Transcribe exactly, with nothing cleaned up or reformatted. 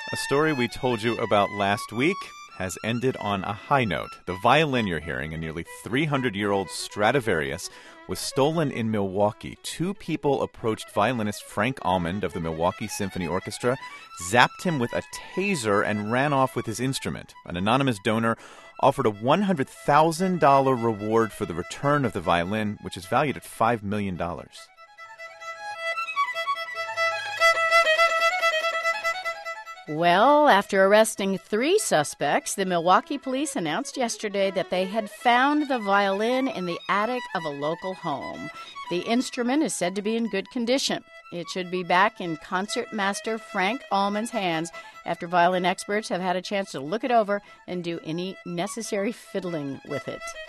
A story we told you about last week has ended on a high note. The violin you're hearing, a nearly three hundred year old Stradivarius, was stolen in Milwaukee. Two people approached violinist Frank Almond of the Milwaukee Symphony Orchestra, zapped him with a taser, and ran off with his instrument. An anonymous donor offered a one hundred thousand dollars reward for the return of the violin, which is valued at five million dollars. Well, after arresting three suspects, the Milwaukee police announced yesterday that they had found the violin in the attic of a local home. The instrument is said to be in good condition. It should be back in concertmaster Frank Almond's hands after violin experts have had a chance to look it over and do any necessary fiddling with it.